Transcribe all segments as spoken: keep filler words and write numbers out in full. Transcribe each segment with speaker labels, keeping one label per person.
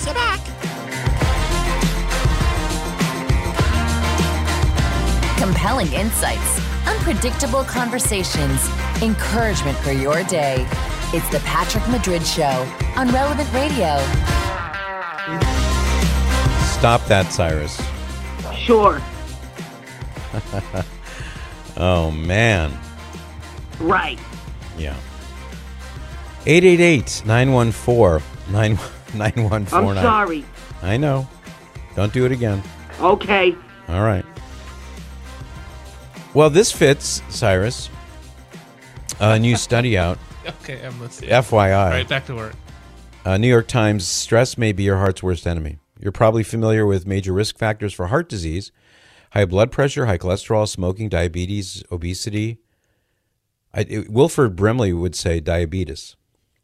Speaker 1: Sit back.
Speaker 2: Compelling insights, unpredictable conversations, encouragement for your day. It's the Patrick Madrid Show on Relevant Radio.
Speaker 3: Stop that, Cyrus.
Speaker 4: Sure.
Speaker 3: Oh, man.
Speaker 4: Right.
Speaker 3: Yeah. eight eight eight, nine one four, nine one four nine.
Speaker 4: I'm sorry.
Speaker 3: I know. Don't do it again.
Speaker 4: Okay.
Speaker 3: All right. Well, this fits, Cyrus. A new study out.
Speaker 5: Okay, I'm listening.
Speaker 3: F Y I.
Speaker 5: All right, back to work.
Speaker 3: Uh, New York Times, stress may be your heart's worst enemy. You're probably familiar with major risk factors for heart disease: high blood pressure, high cholesterol, smoking, diabetes, obesity. I, it, Wilford Brimley would say diabetes.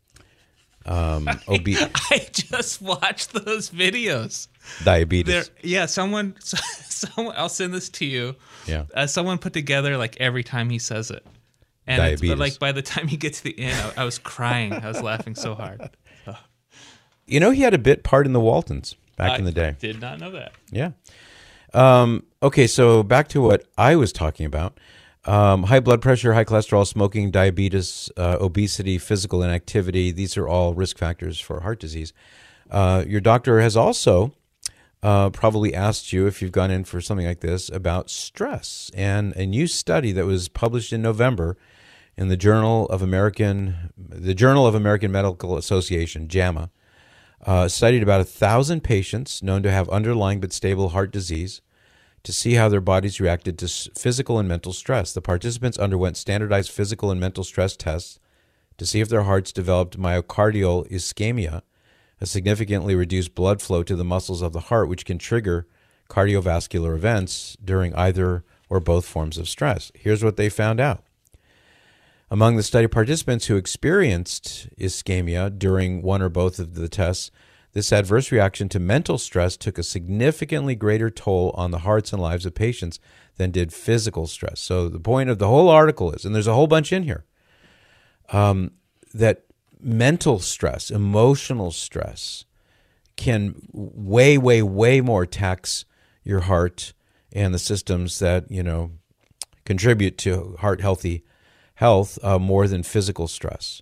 Speaker 3: Um, obe-
Speaker 5: I just watched those videos.
Speaker 3: Diabetes.
Speaker 5: They're, yeah, someone, someone. I'll send this to you.
Speaker 3: Yeah.
Speaker 5: Uh, someone put together like every time he says it, and it's,
Speaker 3: Diabetes.
Speaker 5: but like by the time you get to the end, I, I was crying. I was laughing so hard. Oh.
Speaker 3: You know, he had a bit part in the Waltons back
Speaker 5: I
Speaker 3: in the day.
Speaker 5: Did not know that.
Speaker 3: Yeah. Um, okay, so back to what I was talking about. Um, high blood pressure, high cholesterol, smoking, diabetes, uh, obesity, physical inactivity. These are all risk factors for heart disease. Uh, your doctor has also uh, probably asked you, if you've gone in for something like this, about stress. And a new study that was published in November in the Journal of American, the Journal of American Medical Association, JAMA, uh, studied about a thousand patients known to have underlying but stable heart disease to see how their bodies reacted to physical and mental stress. The participants underwent standardized physical and mental stress tests to see if their hearts developed myocardial ischemia, a significantly reduced blood flow to the muscles of the heart, which can trigger cardiovascular events during either or both forms of stress. Here's what they found out. Among the study participants who experienced ischemia during one or both of the tests, this adverse reaction to mental stress took a significantly greater toll on the hearts and lives of patients than did physical stress. So the point of the whole article is, and there's a whole bunch in here, um, that mental stress, emotional stress can way, way, way more tax your heart and the systems that, you know, contribute to heart healthy health uh, more than physical stress.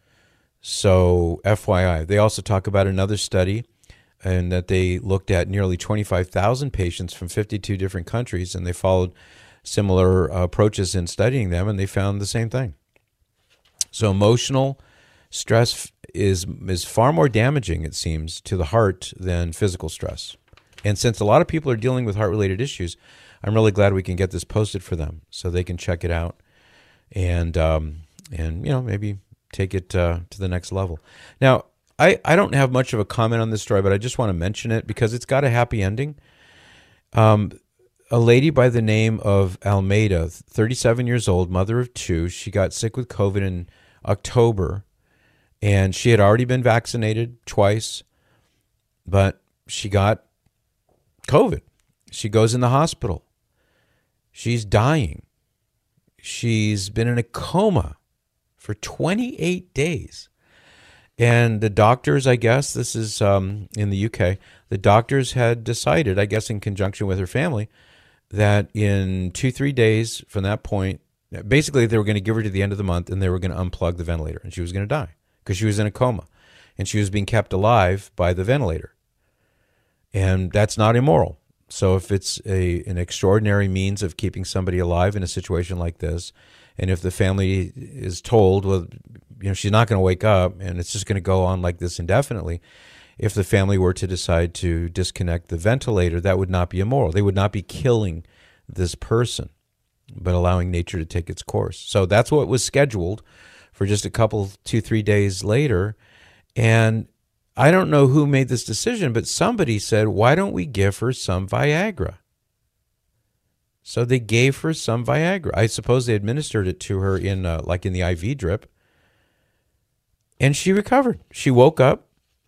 Speaker 3: So F Y I. They also talk about another study and that they looked at nearly twenty-five thousand patients from fifty-two different countries, and they followed similar uh, approaches in studying them, and they found the same thing. So emotional stress is is far more damaging, it seems, to the heart than physical stress. And since a lot of people are dealing with heart-related issues, I'm really glad we can get this posted for them so they can check it out and, um, and you know, maybe take it uh, to the next level. Now, I, I don't have much of a comment on this story, but I just want to mention it because it's got a happy ending. Um, a lady by the name of Almeida, thirty-seven years old, mother of two, she got sick with COVID in October, and she had already been vaccinated twice, but she got COVID. She goes in the hospital. She's dying. She's been in a coma for twenty-eight days. And the doctors, I guess, this is um, in the U K, the doctors had decided, I guess in conjunction with her family, that in two, three days from that point, basically they were going to give her to the end of the month and they were going to unplug the ventilator and she was going to die because she was in a coma and she was being kept alive by the ventilator. And that's not immoral. So if it's a an extraordinary means of keeping somebody alive in a situation like this, and if the family is told, well, you know, she's not going to wake up and it's just going to go on like this indefinitely, if the family were to decide to disconnect the ventilator, that would not be immoral. They would not be killing this person, but allowing nature to take its course. So that's what was scheduled for just a couple, two, three days later. And I don't know who made this decision, but somebody said, why don't we give her some Viagra? So they gave her some Viagra. I suppose they administered it to her in uh, like in the I V drip. And she recovered. She woke up.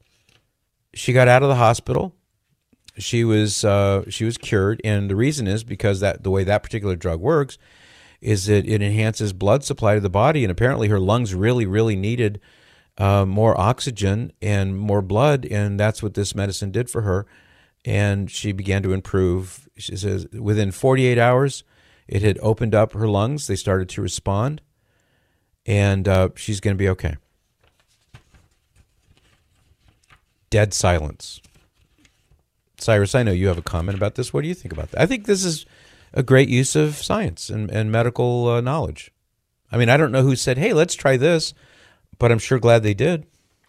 Speaker 3: She got out of the hospital. She was uh, she was cured. And the reason is because that the way that particular drug works is that it enhances blood supply to the body. And apparently her lungs really, really needed uh, more oxygen and more blood, and that's what this medicine did for her. And she began to improve. She says within forty-eight hours, it had opened up her lungs. They started to respond, and uh, she's going to be okay. Dead silence. Cyrus, I know you have a comment about this. What do you think about that? I think this is a great use of science and, and medical uh, knowledge. I mean, I don't know who said, hey, let's try this, but I'm sure glad they did.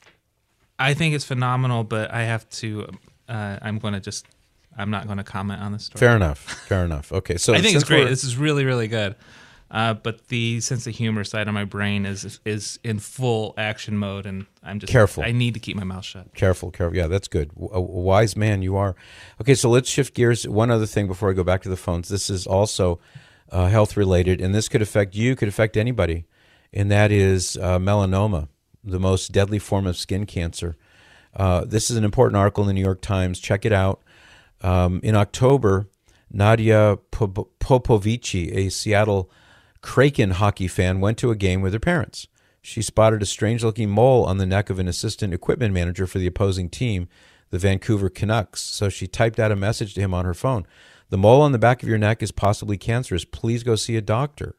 Speaker 5: I think it's phenomenal, but I have to, uh, I'm going to just, I'm not going to comment on this story.
Speaker 3: Fair enough. Fair enough. Okay. So
Speaker 5: I think it's great.
Speaker 3: we're-
Speaker 5: This is really, really good. Uh, but the sense of humor side of my brain is is in full action mode, and I'm just
Speaker 3: Careful.
Speaker 5: I need to keep my mouth shut.
Speaker 3: Careful, careful. Yeah, that's good. A, a wise man you are. Okay, so let's shift gears. One other thing before I go back to the phones. This is also uh, health related, and this could affect you, could affect anybody, and that is uh, melanoma, the most deadly form of skin cancer. Uh, this is an important article in the New York Times. Check it out. Um, in October, Nadia Pop- Popovici, a Seattle Kraken hockey fan, went to a game with her parents. She spotted a strange-looking mole on the neck of an assistant equipment manager for the opposing team, the Vancouver Canucks. So she typed out a message to him on her phone. The mole on the back of your neck is possibly cancerous. Please go see a doctor.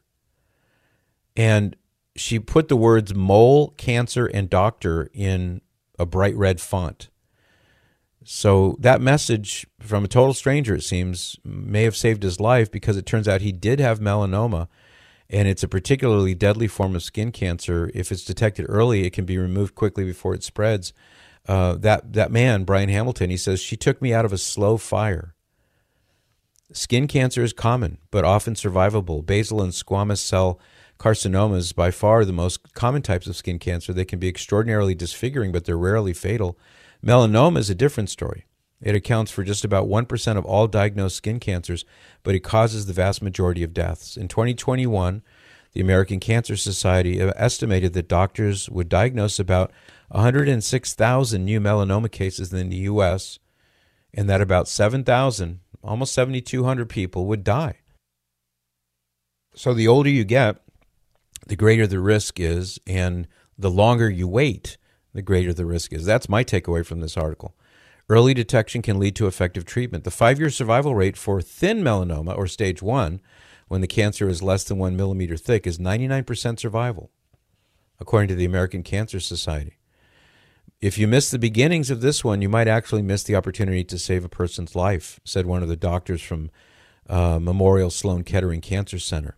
Speaker 3: And she put the words mole, cancer, and doctor in a bright red font. So that message from a total stranger, it seems, may have saved his life, because it turns out he did have melanoma, and it's a particularly deadly form of skin cancer. If it's detected early, it can be removed quickly before it spreads. Uh, that that man, Brian Hamilton, he says, she took me out of a slow fire. Skin cancer is common, but often survivable. Basal and squamous cell carcinomas, by far the most common types of skin cancer. They can be extraordinarily disfiguring, but they're rarely fatal. Melanoma is a different story. It accounts for just about one percent of all diagnosed skin cancers, but it causes the vast majority of deaths. In twenty twenty-one, the American Cancer Society estimated that doctors would diagnose about one hundred six thousand new melanoma cases in the U S, and that about seven thousand, almost seven thousand two hundred people would die. So the older you get, the greater the risk is, and the longer you wait, the greater the risk is. That's my takeaway from this article. Early detection can lead to effective treatment. The five-year survival rate for thin melanoma, or stage one, when the cancer is less than one millimeter thick, is ninety-nine percent survival, according to the American Cancer Society. If you miss the beginnings of this one, you might actually miss the opportunity to save a person's life, said one of the doctors from uh, Memorial Sloan Kettering Cancer Center.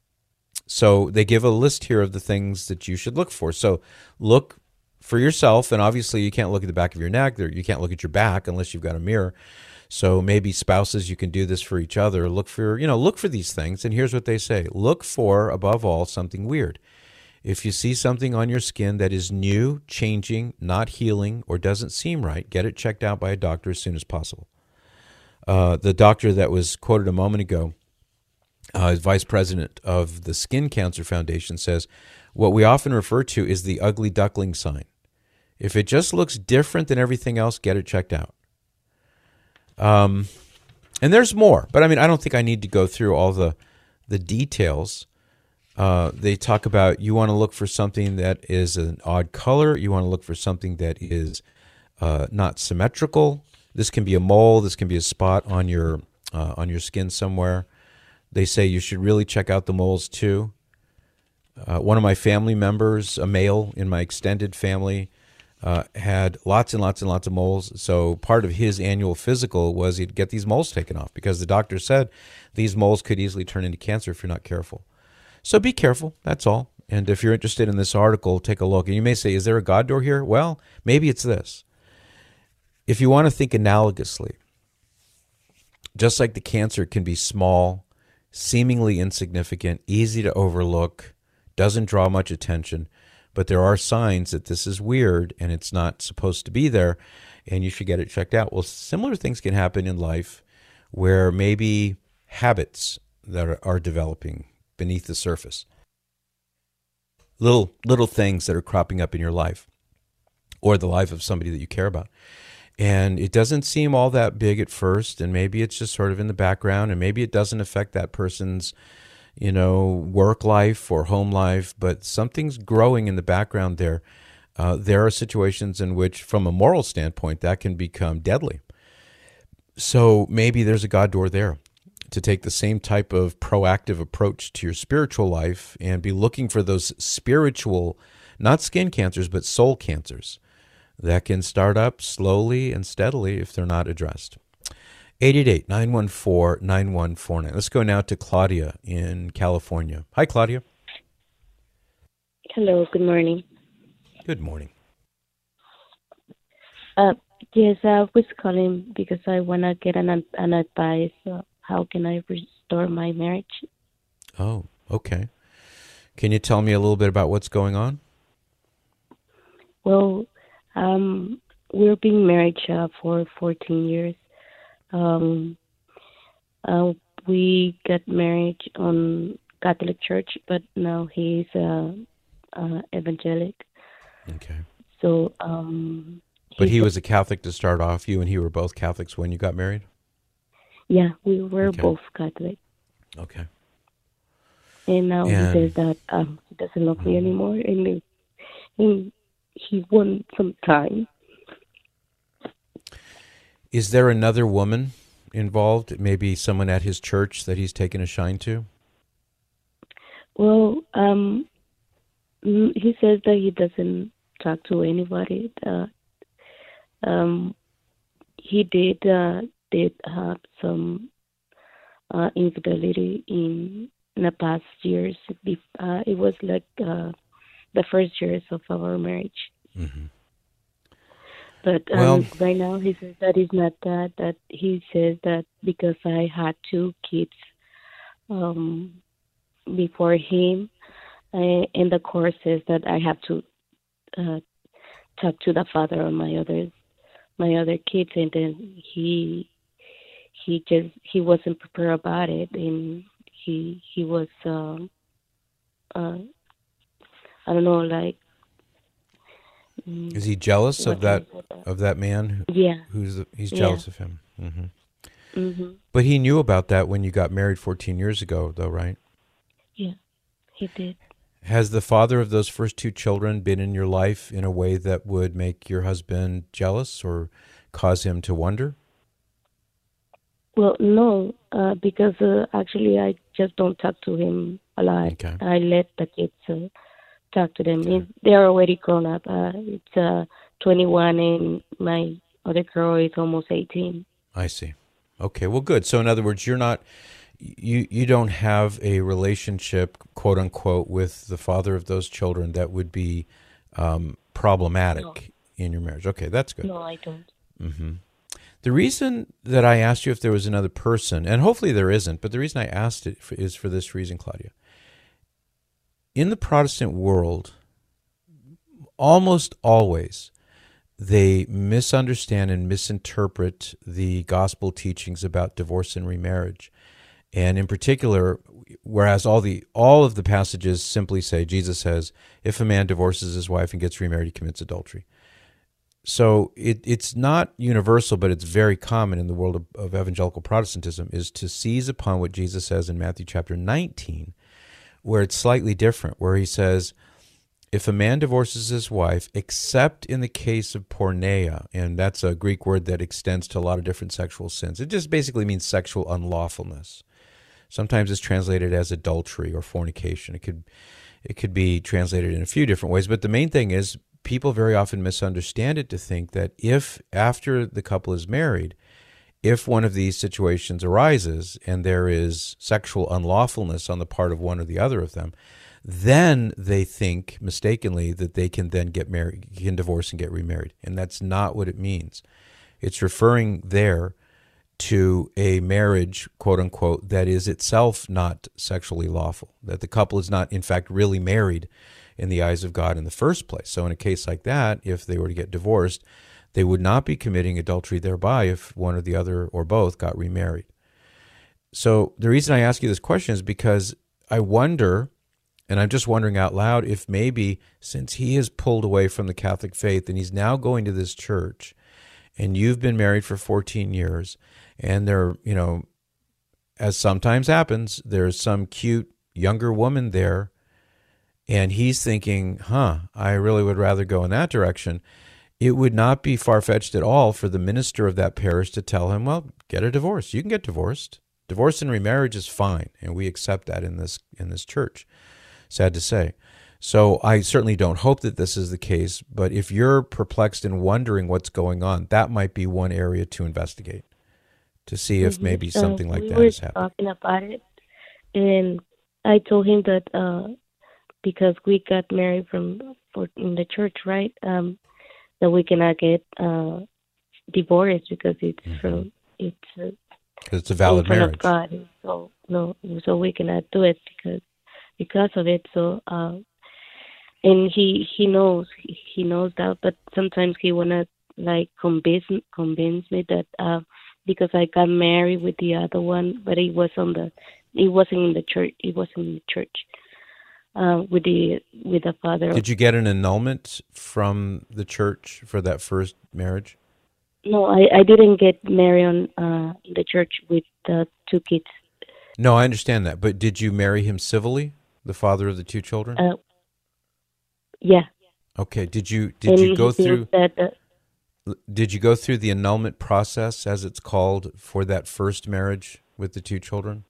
Speaker 3: So they give a list here of the things that you should look for. So look for yourself, and obviously you can't look at the back of your neck. You can't look at your back unless you've got a mirror. So maybe spouses, you can do this for each other. Look for, you know, look for these things. And here's what they say. Look for, above all, something weird. If you see something on your skin that is new, changing, not healing, or doesn't seem right, get it checked out by a doctor as soon as possible. Uh, the doctor that was quoted a moment ago, uh, vice president of the Skin Cancer Foundation, says, what we often refer to is the ugly duckling sign. If it just looks different than everything else, get it checked out. Um, and there's more, but I mean, I don't think I need to go through all the the details. Uh, they talk about you want to look for something that is an odd color. You want to look for something that is uh, not symmetrical. This can be a mole. This can be a spot on your uh, on your skin somewhere. They say you should really check out the moles too. Uh, one of my family members, a male in my extended family, uh, had lots and lots and lots of moles. So part of his annual physical was he'd get these moles taken off because the doctor said these moles could easily turn into cancer if you're not careful. So be careful, that's all. And if you're interested in this article, take a look. And you may say, is there a God door here? Well, maybe it's this. If you want to think analogously, just like the cancer can be small, seemingly insignificant, easy to overlook, doesn't draw much attention, but there are signs that this is weird and it's not supposed to be there, and you should get it checked out. Well, similar things can happen in life where maybe habits that are, are developing beneath the surface, little little things that are cropping up in your life or the life of somebody that you care about. And it doesn't seem all that big at first, and maybe it's just sort of in the background, and maybe it doesn't affect that person's, you know, work life or home life, but something's growing in the background there uh, there are situations in which, from a moral standpoint, that can become deadly. So maybe there's a God door there to take the same type of proactive approach to your spiritual life and be looking for those spiritual, not skin cancers, but soul cancers that can start up slowly and steadily if they're not addressed. eight eight eight, nine one four, nine one four nine. Let's go now to Claudia in California. Hi, Claudia.
Speaker 1: Hello, good morning.
Speaker 3: Good morning.
Speaker 1: Uh, yes, I was calling because I want to get an, an advice. Uh, how can I restore my marriage?
Speaker 3: Oh, okay. Can you tell me a little bit about what's going on?
Speaker 1: Well, um, we're being married uh, for fourteen years. Um, uh, we got married on Catholic Church, but now he's uh, uh, evangelic.
Speaker 3: Okay.
Speaker 1: So, um,
Speaker 3: but he was a Catholic to start off. You and he were both Catholics when you got married?
Speaker 1: Yeah, we were
Speaker 3: Okay.
Speaker 1: both Catholic.
Speaker 3: Okay.
Speaker 1: And now
Speaker 3: And-
Speaker 1: he says that um, he doesn't love me anymore, and, he- and he wants some time.
Speaker 3: Is there another woman involved? Maybe someone at his church that he's taken a shine to?
Speaker 1: Well, um, mm, he says that he doesn't talk to anybody. Uh, um, he did uh, did have some uh, infidelity in, in the past years. Uh, it was like uh, the first years of our marriage.
Speaker 3: Mm-hmm.
Speaker 1: But um,
Speaker 3: Well-
Speaker 1: right now he says that it's not that. That he says that because I had two kids um, before him, uh, and the court says that I have to uh, talk to the father of my other my other kids, and then he he just he wasn't prepared about it, and he he was um, uh, I don't know, like. mm,
Speaker 3: Is he jealous
Speaker 1: what
Speaker 3: of that
Speaker 1: can I say?
Speaker 3: of that man? who-
Speaker 1: Yeah.
Speaker 3: Who's he's
Speaker 1: Yeah.
Speaker 3: jealous of him? Hmm.
Speaker 1: Mm-hmm.
Speaker 3: But he knew about that when you got married fourteen years ago, though, right?
Speaker 1: Yeah, he did.
Speaker 3: Has the father of those first two children been in your life in a way that would make your husband jealous or cause him to wonder?
Speaker 1: Well, no, uh, because uh, actually I just don't talk to him a lot.
Speaker 3: Okay.
Speaker 1: I let the kids uh, talk to them. It- They're already grown up. Uh, it's uh, twenty-one, and my other girl is almost eighteen.
Speaker 3: I see. Okay, well, good. So, in other words, you're not, you you don't have a relationship, quote unquote, with the father of those children that would be um, problematic
Speaker 1: No.
Speaker 3: in your marriage. Okay, that's good.
Speaker 1: No, I don't.
Speaker 3: Mm-hmm. The reason that I asked you if there was another person, and hopefully there isn't, but the reason I asked it for, is for this reason, Claudia. In the Protestant world, almost always, they misunderstand and misinterpret the gospel teachings about divorce and remarriage. And in particular, whereas all the all of the passages simply say, Jesus says, if a man divorces his wife and gets remarried, he commits adultery. So it, it's not universal, but it's very common in the world of, of evangelical Protestantism, is to seize upon what Jesus says in Matthew chapter nineteen, where it's slightly different, where he says, if a man divorces his wife, except in the case of porneia, and that's a Greek word that extends to a lot of different sexual sins. It just basically means sexual unlawfulness. Sometimes it's translated as adultery or fornication. It could it could be translated in a few different ways, but the main thing is people very often misunderstand it to think that if, after the couple is married, if one of these situations arises and there is sexual unlawfulness on the part of one or the other of them, then they think mistakenly that they can then get married, can divorce and get remarried. And that's not what it means. It's referring there to a marriage, quote unquote, that is itself not sexually lawful, that the couple is not, in fact, really married in the eyes of God in the first place. So in a case like that, if they were to get divorced, they would not be committing adultery thereby if one or the other or both got remarried. So the reason I ask you this question is because I wonder, and I'm just wondering out loud, if maybe since he has pulled away from the Catholic faith and he's now going to this church, and you've been married for fourteen years, and there, you know, as sometimes happens, there's some cute younger woman there, and he's thinking, huh, I really would rather go in that direction, it would not be far-fetched at all for the minister of that parish to tell him, well, get a divorce. You can get divorced. Divorce and remarriage is fine, and we accept that in this in this church. Sad to say. So I certainly don't hope that this is the case, but if you're perplexed and wondering what's going on, that might be one area to investigate, to see if maybe
Speaker 1: Mm-hmm.
Speaker 3: something
Speaker 1: uh,
Speaker 3: like
Speaker 1: we
Speaker 3: that
Speaker 1: were
Speaker 3: is happening.
Speaker 1: talking about it, and I told him that uh, because we got married from for, in the church, right? Um, that we cannot get uh, divorced because it's
Speaker 3: Mm-hmm.
Speaker 1: from it's uh,
Speaker 3: Because it's a valid
Speaker 1: in front
Speaker 3: marriage.
Speaker 1: of God. So no, so we cannot do it because because of it. So uh, and he he knows he, he knows that, but sometimes he wanna like convince convince me that uh, because I got married with the other one, but it was on the it wasn't in the church. It wasn't in the church uh, with the with the father.
Speaker 3: Did you get an annulment from the church for that first marriage?
Speaker 1: No, I, I didn't get married on uh, in the church with the two kids.
Speaker 3: No, I understand that. But did you marry him civilly, the father of the two children?
Speaker 1: Uh, yeah.
Speaker 3: Okay. Did you did
Speaker 1: and
Speaker 3: you go
Speaker 1: he
Speaker 3: through
Speaker 1: feels that, uh,
Speaker 3: did you go through the annulment process, as it's called, for that first marriage with the two children?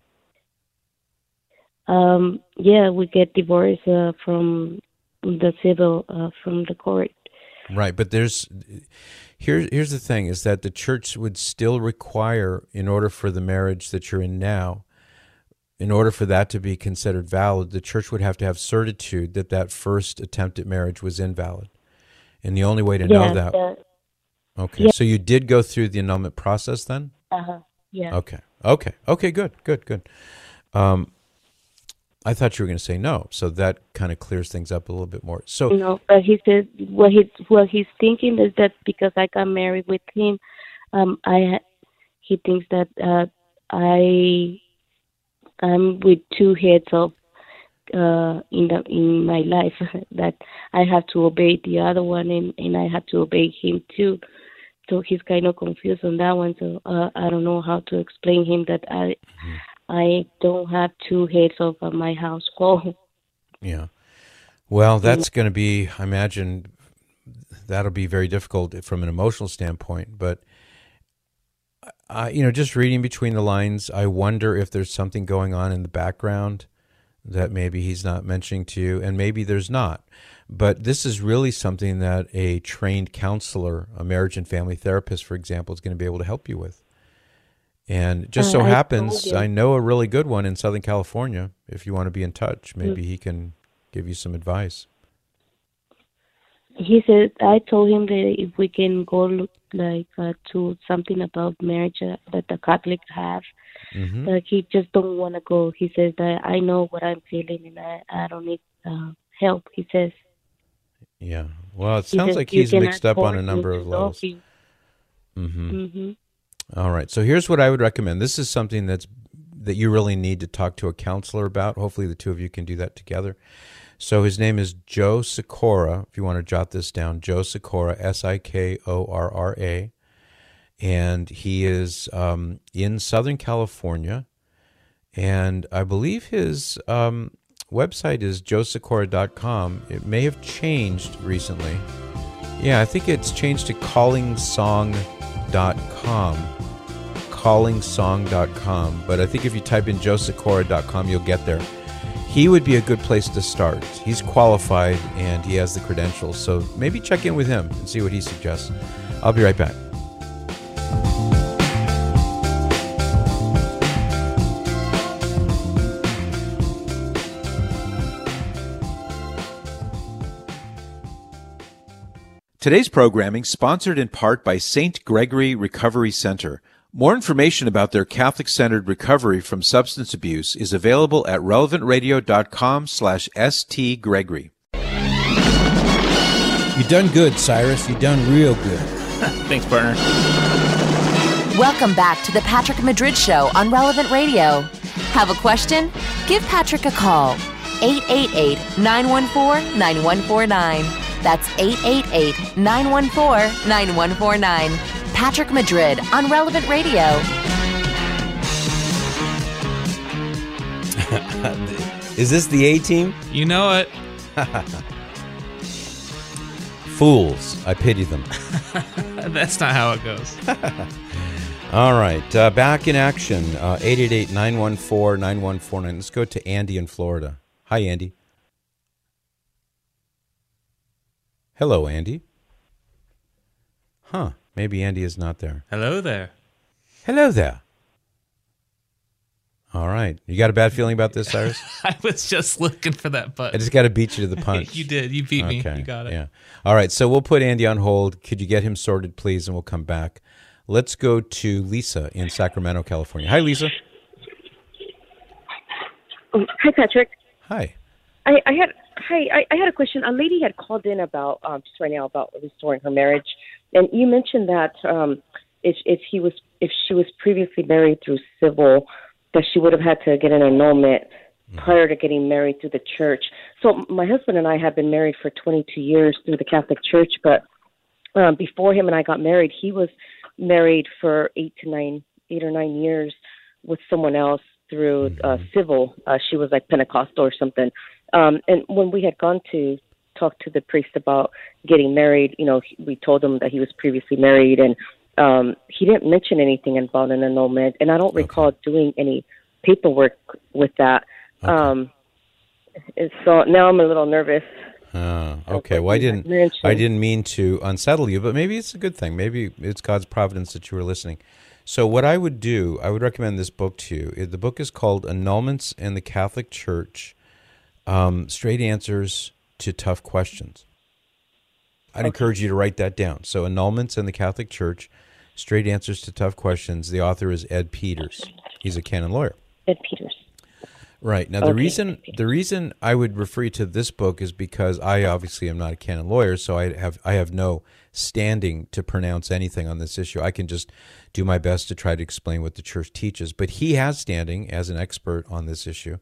Speaker 1: um, yeah, we get divorced uh, from the civil uh, from the court.
Speaker 3: Right, but there's here here's the thing is that the church would still require, in order for the marriage that you're in now, in order for that to be considered valid, the church would have to have certitude that that first attempt at marriage was invalid. And the only way to
Speaker 1: yeah,
Speaker 3: know that
Speaker 1: the,
Speaker 3: Okay.
Speaker 1: yeah.
Speaker 3: So you did go through the annulment process then?
Speaker 1: uh-huh, yeah.
Speaker 3: Okay. Okay. Okay, good. Good, good. Um I thought you were going to say no, so that kind of clears things up a little bit more. So
Speaker 1: No, but he said what he what he's thinking is that because I got married with him, um, I he thinks that uh, I I'm with two heads of uh, in the in my life that I have to obey the other one and, and I have to obey him too. So he's kind of confused on that one. So uh, I don't know how to explain him that I
Speaker 3: mm-hmm.
Speaker 1: I don't have two heads of uh, my household.
Speaker 3: Yeah. Well, that's going to be, I imagine, that'll be very difficult from an emotional standpoint. But, I, you know, just reading between the lines, I wonder if there's something going on in the background that maybe he's not mentioning to you, and maybe there's not. But this is really something that a trained counselor, a marriage and family therapist, for example, is going to be able to help you with. And it just so
Speaker 1: Uh, I
Speaker 3: happens,
Speaker 1: told you.
Speaker 3: I know a really good one in Southern California. If you want to be in touch, maybe he can give you some advice.
Speaker 1: He said, I told him that if we can go look like uh, to something about marriage uh, that the Catholics have,
Speaker 3: Mm-hmm.
Speaker 1: but he just don't want to go. He says that I know what I'm feeling and I, I don't need uh, help. He says.
Speaker 3: Yeah. Well, it
Speaker 1: He
Speaker 3: sounds
Speaker 1: says,
Speaker 3: like
Speaker 1: "You
Speaker 3: he's
Speaker 1: cannot
Speaker 3: mixed up on
Speaker 1: force
Speaker 3: a
Speaker 1: me
Speaker 3: number
Speaker 1: to
Speaker 3: of
Speaker 1: love
Speaker 3: levels.
Speaker 1: you."
Speaker 3: Mm-hmm.
Speaker 1: Mm-hmm.
Speaker 3: All right. So here's what I would recommend. This is something that's that you really need to talk to a counselor about. Hopefully the two of you can do that together. So his name is Joe Sikora, if you want to jot this down, Joe Sikora, S I K O R R A. And he is um, in Southern California. And I believe his um, website is joe sikora dot com. It may have changed recently. Yeah, I think it's changed to calling song dot com. calling song dot com. But I think if you type in joe sikora dot com, you'll get there. He would be a good place to start. He's qualified and he has the credentials. So maybe check in with him and see what he suggests. I'll be right back. Today's programming sponsored in part by Saint Gregory Recovery Center. More information about their Catholic-centered recovery from substance abuse is available at relevant radio dot com slash S T Gregory.
Speaker 6: You done good, Cyrus. You done real good.
Speaker 5: Thanks, partner.
Speaker 2: Welcome back to the Patrick Madrid Show on Relevant Radio. Have a question? Give Patrick a call. eight eight eight, nine one four, nine one four nine. That's eight eight eight, nine one four, nine one four nine. Patrick Madrid on Relevant Radio.
Speaker 3: Is this the A-Team?
Speaker 5: You know it.
Speaker 3: Fools, I pity them.
Speaker 5: That's not how it goes.
Speaker 3: All right, uh, back in action, uh, eight eight eight, nine one four, nine one four nine. Let's go to Andy in Florida. Hi, Andy. Hello, Andy. Huh, maybe Andy is not there.
Speaker 5: Hello there.
Speaker 3: Hello there. All right. You got a bad feeling about this, Cyrus?
Speaker 5: I was just looking for that button.
Speaker 3: I just got to beat you to the punch.
Speaker 5: You did. You beat me.
Speaker 3: Okay,
Speaker 5: You got it.
Speaker 3: Yeah. All right, so we'll put Andy on hold. Could you get him sorted, please, and we'll come back. Let's go to Lisa in Sacramento, California. Hi, Lisa.
Speaker 7: Oh, hi, Patrick.
Speaker 3: Hi.
Speaker 7: I, I had hi. I, I had a question. A lady had called in about um, just right now about restoring her marriage, and you mentioned that um, if if he was if she was previously married through civil, that she would have had to get an annulment mm-hmm. prior to getting married through the church. So my husband and I have been married for twenty-two years through the Catholic Church, but um, before him and I got married, he was married for eight to nine, eight or nine years with someone else through uh, civil. Uh, she was like Pentecostal or something. Um, and when we had gone to talk to the priest about getting married, you know, we told him that he was previously married, and um, he didn't mention anything about an annulment. And I don't
Speaker 3: Okay.
Speaker 7: recall doing any paperwork with that.
Speaker 3: Okay.
Speaker 7: Um, and so now I'm a little nervous.
Speaker 3: Uh, okay. Well, I didn't. I didn't mean to unsettle you, but maybe it's a good thing. Maybe it's God's providence that you were listening. So, what I would do, I would recommend this book to you. The book is called "Annulments in the Catholic Church: um, Straight Answers to Tough Questions." I'd okay. encourage you to write that down. So, "Annulments in the Catholic Church: Straight Answers to Tough Questions." The author is Ed Peters. He's a canon lawyer.
Speaker 7: Ed Peters.
Speaker 3: Right. Now, the okay. reason the reason I would refer you to this book is because I obviously am not a canon lawyer, so I have I have no standing to pronounce anything on this issue. I can just do my best to try to explain what the church teaches. But he has standing as an expert on this issue.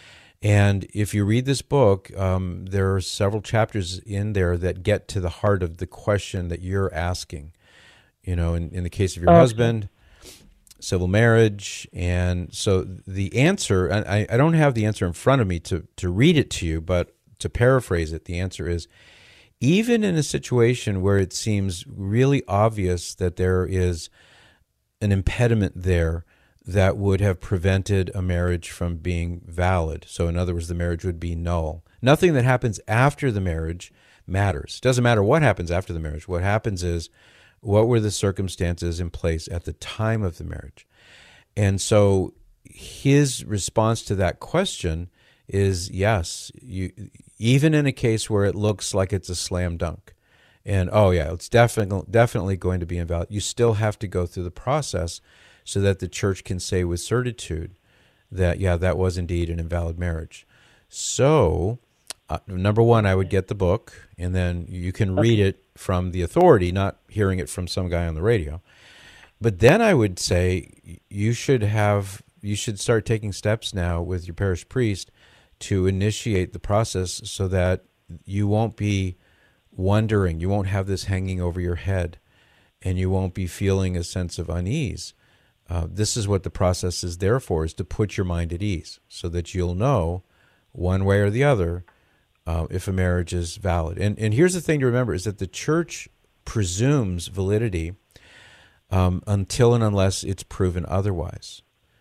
Speaker 3: And if you read this book, um, there are several chapters in there that get to the heart of the question that you're asking. You know, in, in the case of your okay. husband, civil marriage. And so the answer, I, I don't have the answer in front of me to, to read it to you, but to paraphrase it, the answer is, even in a situation where it seems really obvious that there is an impediment there that would have prevented a marriage from being valid, so in other words, the marriage would be null. Nothing that happens after the marriage matters. It doesn't matter what happens after the marriage. What happens is, what were the circumstances in place at the time of the marriage? And so his response to that question is yes, you, even in a case where it looks like it's a slam dunk, and oh yeah, it's definitely definitely going to be invalid, you still have to go through the process so that the church can say with certitude that, yeah, that was indeed an invalid marriage. So, uh, number one, I would get the book, and then you can read it from the authority, not hearing it from some guy on the radio. But then I would say you should have you should start taking steps now with your parish priest to initiate the process so that you won't be wondering, you won't have this hanging over your head, and you won't be feeling a sense of unease. Uh, this is what the process is there for, is to put your mind at ease so that you'll know one way or the other uh, if a marriage is valid. And and here's the thing to remember, is that the church presumes validity um, until and unless it's proven otherwise.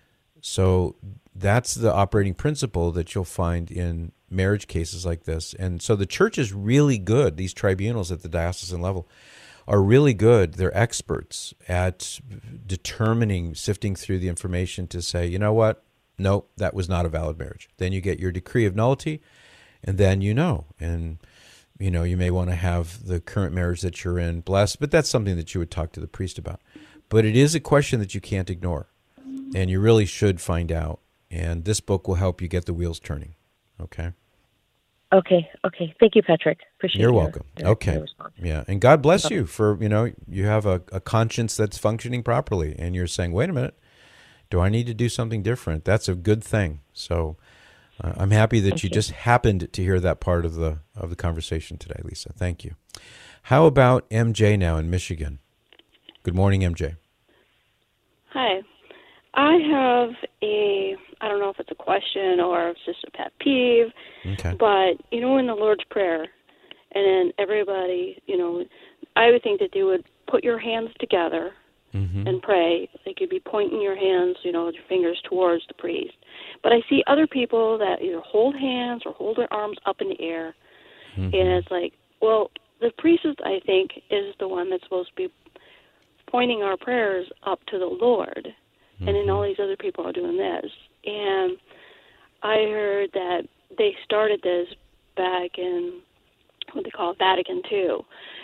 Speaker 3: So that's the operating principle that you'll find in marriage cases like this. And so the church is really good, these tribunals at the diocesan level are really good. They're experts at determining, sifting through the information to say, you know what, nope, that was not a valid marriage. Then you get your decree of nullity, and then you know. And, you know, you may want to have the current marriage that you're in blessed, but that's something that you would talk to the priest about. But it is a question that you can't ignore, and you really should find out. And this book will help you get the wheels turning, okay?
Speaker 7: Okay, okay. Thank you, Patrick. Appreciate it.
Speaker 3: You're
Speaker 7: your,
Speaker 3: welcome.
Speaker 7: your,
Speaker 3: okay.
Speaker 7: Your response.
Speaker 3: Yeah, and God bless you for, you know, you have a, a conscience that's functioning properly, and you're saying, wait a minute, do I need to do something different? That's a good thing. So uh, I'm happy that you, you just happened to hear that part of the of the conversation today, Lisa. Thank you. How about M J now in Michigan? Good morning, M J.
Speaker 8: Hi. I have a, I don't know if it's a question or if it's just a pet peeve,
Speaker 3: Okay.
Speaker 8: but, you know, in the Lord's Prayer, and then everybody, you know, I would think that they would put your hands together
Speaker 3: Mm-hmm.
Speaker 8: and pray. They could be pointing your hands, you know, with your fingers towards the priest. But I see other people that either hold hands or hold their arms up in the air,
Speaker 3: Mm-hmm.
Speaker 8: and it's like, well, the priest, I think, is the one that's supposed to be pointing our prayers up to the Lord, mm-hmm. and then all these other people are doing this. And I heard that they started this back in what they call Vatican two,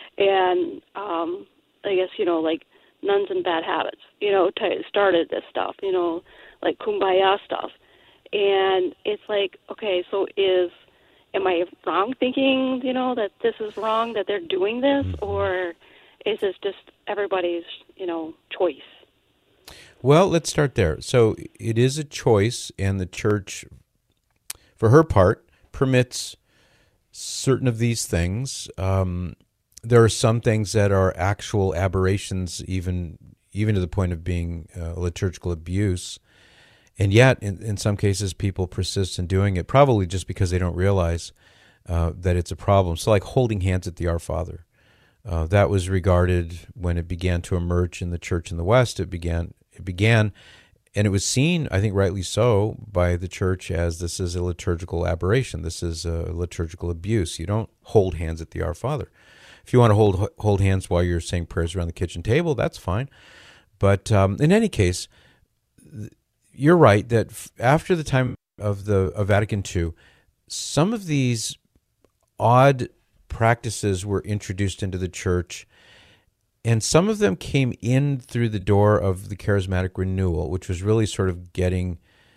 Speaker 8: and um, I guess, you know, like Nuns and Bad Habits, you know, t- started this stuff, you know, like Kumbaya stuff. And it's like, okay, so is, am I wrong thinking, you know, that this is wrong, that they're doing this, mm-hmm. or is this just everybody's, you know, choice?
Speaker 3: Well, let's start there. So it is a choice, and the church, for her part, permits certain of these things. Um, there are some things that are actual aberrations, even even to the point of being uh, liturgical abuse. And yet, in, in some cases, people persist in doing it, probably just because they don't realize uh, that it's a problem. So like holding hands at the Our Father. Uh, that was regarded, when it began to emerge in the church in the West, it began, it began, and it was seen, I think rightly so, by the church as this is a liturgical aberration. This is a liturgical abuse. You don't hold hands at the Our Father. If you want to hold hold hands while you're saying prayers around the kitchen table, that's fine. But um, in any case, you're right that f- after the time of the of Vatican two, some of these odd practices were introduced into the church, and some of them came in through the door of the charismatic renewal, which was really sort of getting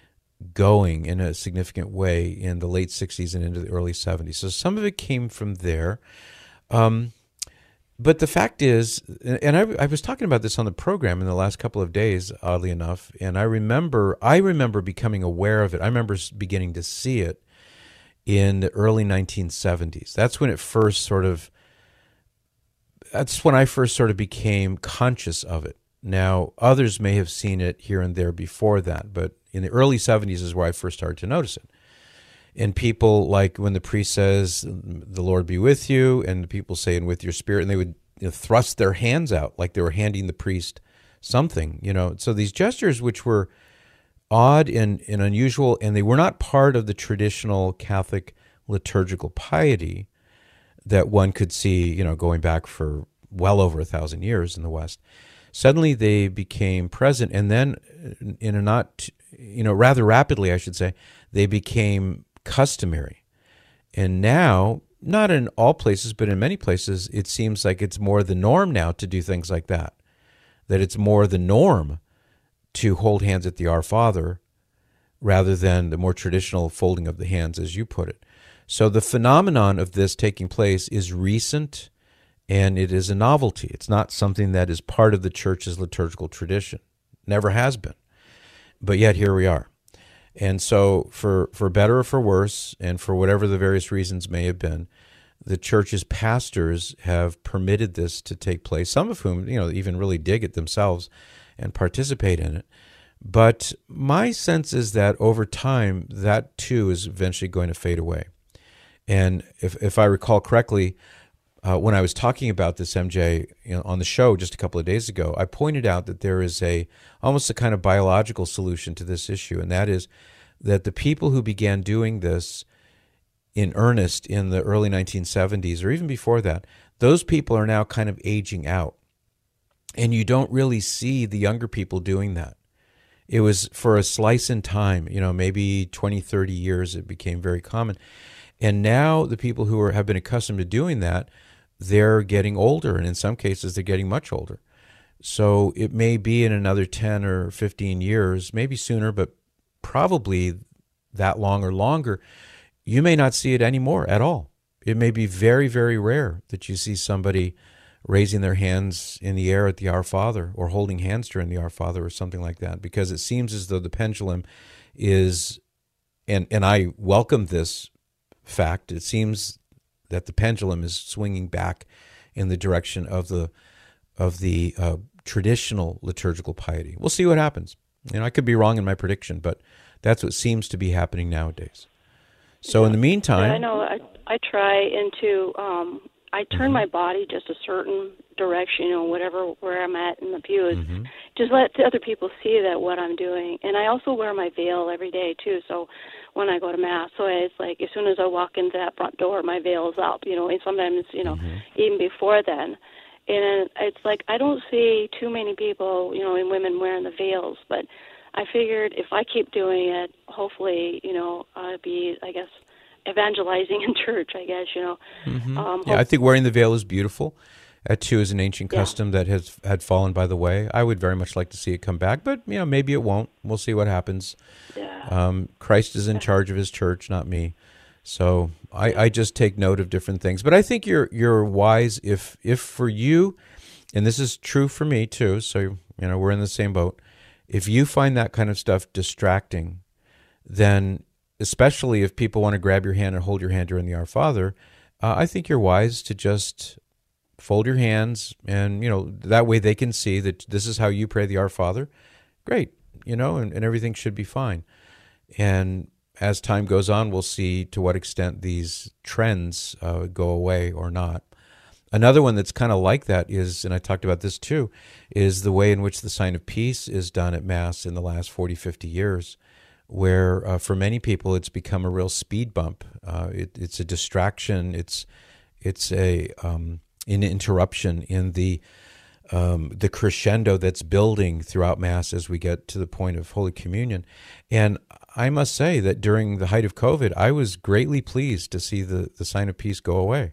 Speaker 3: going in a significant way in the late sixties and into the early seventies. So some of it came from there. Um, but the fact is, and I, I was talking about this on the program in the last couple of days, oddly enough, and I remember, I remember becoming aware of it. I remember beginning to see it in the early nineteen seventies. That's when it first sort of, that's when I first sort of became conscious of it. Now, others may have seen it here and there before that, but in the early seventies is where I first started to notice it. And people, like when the priest says, "The Lord be with you," and the people say, "And with your spirit," and they would, you know, thrust their hands out like they were handing the priest something, you know. So these gestures, which were odd and, and unusual, and they were not part of the traditional Catholic liturgical piety that one could see, you know, going back for well over a thousand years in the West. Suddenly they became present, and then in a not, you know, rather rapidly, I should say, they became customary. And now, not in all places, but in many places, it seems like it's more the norm now to do things like that, that it's more the norm to hold hands at the Our Father rather than the more traditional folding of the hands, as you put it. So the phenomenon of this taking place is recent, and it is a novelty. It's not something that is part of the church's liturgical tradition. Never has been. But yet here we are. And so for, for better or for worse, and for whatever the various reasons may have been, the church's pastors have permitted this to take place, some of whom, you know, even really dig it themselves and participate in it. But my sense is that over time, that too is eventually going to fade away. And if if I recall correctly, uh, when I was talking about this, M J, you know, on the show just a couple of days ago, I pointed out that there is a almost a kind of biological solution to this issue, and that is that the people who began doing this in earnest in the early nineteen seventies, or even before that, those people are now kind of aging out. And you don't really see the younger people doing that. It was for a slice in time, you know, maybe twenty, thirty years, it became very common. And now the people who are, have been accustomed to doing that, they're getting older, and in some cases they're getting much older. So it may be in another ten or fifteen years, maybe sooner, but probably that long or longer, you may not see it anymore at all. It may be very, very rare that you see somebody raising their hands in the air at the Our Father, or holding hands during the Our Father, or something like that, because it seems as though the pendulum is, and, and I welcome this fact, it seems that the pendulum is swinging back in the direction of the of the uh, traditional liturgical piety. We'll see what happens. You know, I could be wrong in my prediction, but that's what seems to be happening nowadays. So yeah. in the meantime...
Speaker 8: Yeah, I know. I, I try into... Um, I turn mm-hmm. my body just a certain direction, you know, whatever, where I'm at in the pews. Mm-hmm. Just let the other people see that what I'm doing. And I also wear my veil every day, too, so when I go to Mass. So it's like as soon as I walk into that front door, my veil is up, you know, and sometimes, you know, mm-hmm. even before then. And it's like I don't see too many people, you know, and women wearing the veils, but I figured if I keep doing it, hopefully, you know, I'll be, I guess, evangelizing in church, I guess, you know.
Speaker 3: Mm-hmm.
Speaker 8: Um,
Speaker 3: yeah, I think wearing the veil is beautiful. That, too, is an ancient
Speaker 8: yeah.
Speaker 3: custom that has had fallen by the way. I would very much like to see it come back, but, you know, maybe it won't. We'll see what happens.
Speaker 8: Yeah.
Speaker 3: Um, Christ is in charge of his church, not me. So I, I just take note of different things. But I think you're you're wise if if for you, and this is true for me, too, so, you know, we're in the same boat. If you find that kind of stuff distracting, then... especially if people want to grab your hand and hold your hand during the Our Father, uh, I think you're wise to just fold your hands and, you know, that way they can see that this is how you pray the Our Father. Great, you know, and, and everything should be fine. And as time goes on, we'll see to what extent these trends uh, go away or not. Another one that's kind of like that is, and I talked about this too, is the way in which the sign of peace is done at Mass in the last forty, fifty years. Where uh, for many people it's become a real speed bump. Uh, it, it's a distraction. It's it's a um, an interruption in the um, the crescendo that's building throughout Mass as we get to the point of Holy Communion. And I must say that during the height of COVID, I was greatly pleased to see the, the sign of peace go away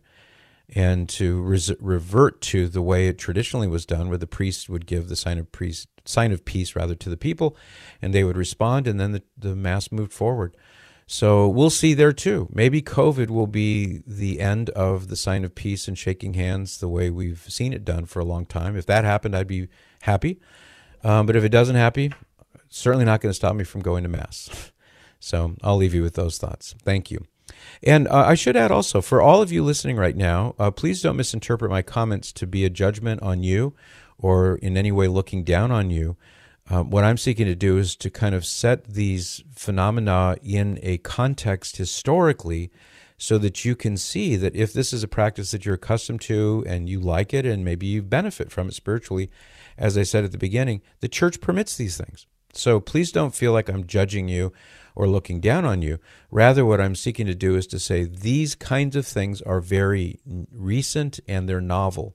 Speaker 3: and to res- revert to the way it traditionally was done, where the priest would give the sign of priest, sign of peace rather to the people, and they would respond, and then the, the Mass moved forward. So we'll see there too. Maybe COVID will be the end of the sign of peace and shaking hands the way we've seen it done for a long time. If that happened, I'd be happy. Um, but if it doesn't happen, it's certainly not going to stop me from going to Mass. So I'll leave you with those thoughts. Thank you. And uh, I should add also, for all of you listening right now, uh, please don't misinterpret my comments to be a judgment on you or in any way looking down on you. Um, what I'm seeking to do is to kind of set these phenomena in a context historically so that you can see that if this is a practice that you're accustomed to and you like it and maybe you benefit from it spiritually, as I said at the beginning, the church permits these things. So please don't feel like I'm judging you or looking down on you. Rather, what I'm seeking to do is to say these kinds of things are very recent and they're novel.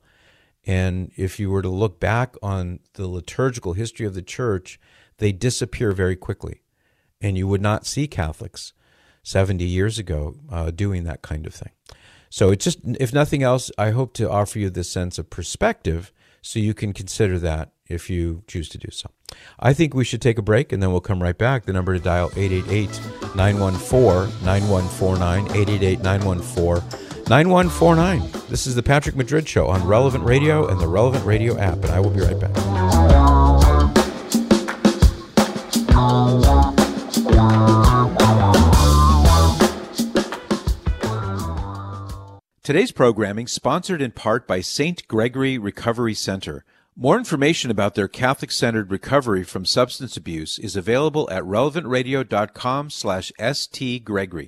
Speaker 3: And if you were to look back on the liturgical history of the church, they disappear very quickly. And you would not see Catholics seventy years ago uh, doing that kind of thing. So it's just, if nothing else, I hope to offer you this sense of perspective so you can consider that if you choose to do so. I think we should take a break, and then we'll come right back. The number to dial, eight eight eight, nine one four, nine one four nine, eight eight eight, nine one four, nine one four nine. This is the Patrick Madrid Show on Relevant Radio and the Relevant Radio app, and I will be right back. Today's programming sponsored in part by Saint Gregory Recovery Center. More information about their Catholic-centered recovery from substance abuse is available at relevantradio.com slash stgregory.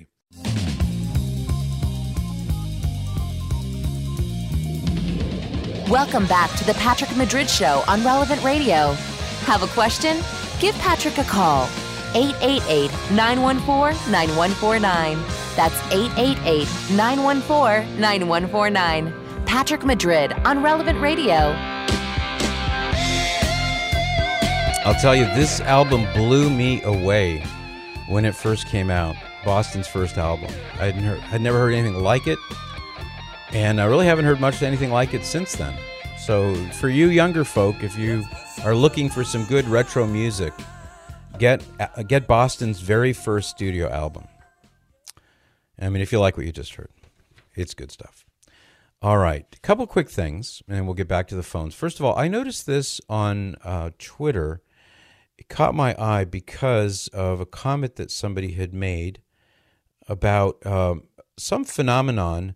Speaker 2: Welcome back to the Patrick Madrid Show on Relevant Radio. Have a question? Give Patrick a call. eight eight eight, nine one four, nine one four nine. That's eight eight eight, nine one four, nine one four nine. Patrick Madrid on Relevant Radio.
Speaker 3: I'll tell you, this album blew me away when it first came out. Boston's first album. I hadn't heard, I'd never heard anything like it, and I really haven't heard much anything like it since then. So for you younger folk, if you are looking for some good retro music, get uh, get Boston's very first studio album. I mean, if you like what you just heard, it's good stuff. All right, a couple quick things, and we'll get back to the phones. First of all, I noticed this on uh, Twitter. It caught my eye because of a comment that somebody had made about um, some phenomenon